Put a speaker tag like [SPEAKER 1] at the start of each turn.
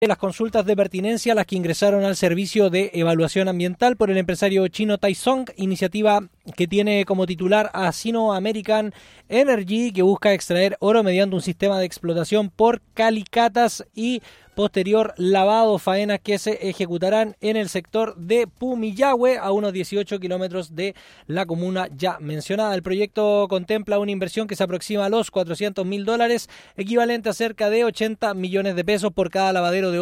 [SPEAKER 1] las consultas de pertinencia, las que ingresaron al servicio de evaluación ambiental por el empresario chino Taizong, iniciativa que tiene como titular a Sino American Energy, que busca extraer oro mediante un sistema de explotación por calicatas y posterior lavado, faenas que se ejecutarán en el sector de Pumillahue, a unos 18 kilómetros de la comuna ya mencionada. El proyecto contempla una inversión que se aproxima a los $400,000, equivalente a cerca de 80 millones de pesos por cada lavadero de